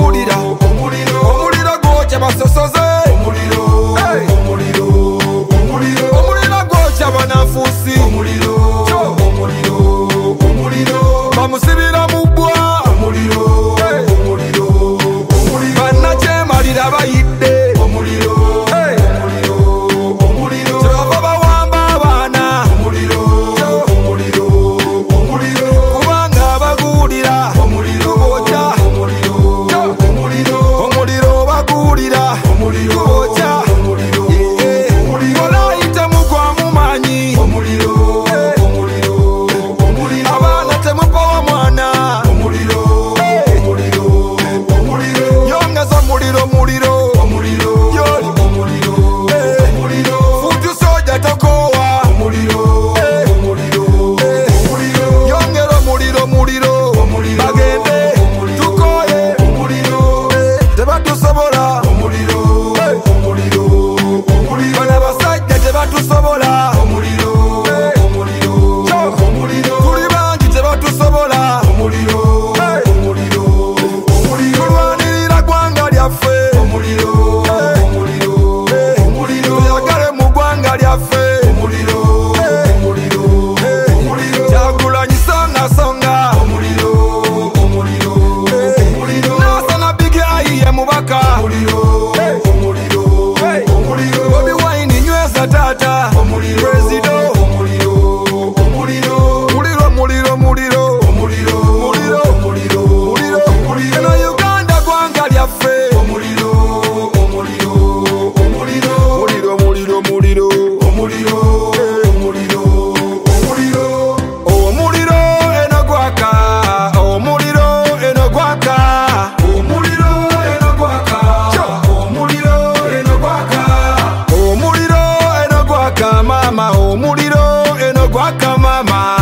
bagulira omuliro gwokya basosoze omuliro gwokya banafuusi bamusibira mu bbwa bannakyemalira bayidde kyebava bawamba abaana kubanga abaguulira gwokya omuliro baguulira gwokya olayita mugwamu maanyi abaana temupawa mwana yongeza muliro futu soja tokowa yongera muliro bagende tukoye tebatusobola bana basajja tebatusobola tuli bangi tebatusobola tulwanirira gwanga lyaffe tuyagale mu gwanga lyaffe Kyagulanyi songa nasana bigi ayiye mubaka Bobi Wine nyweza tata Presido muliro eno Uganda gwanga lyaffe muliro eno gwaka omuliro eno gwaka mama omuliro eno gwaka mama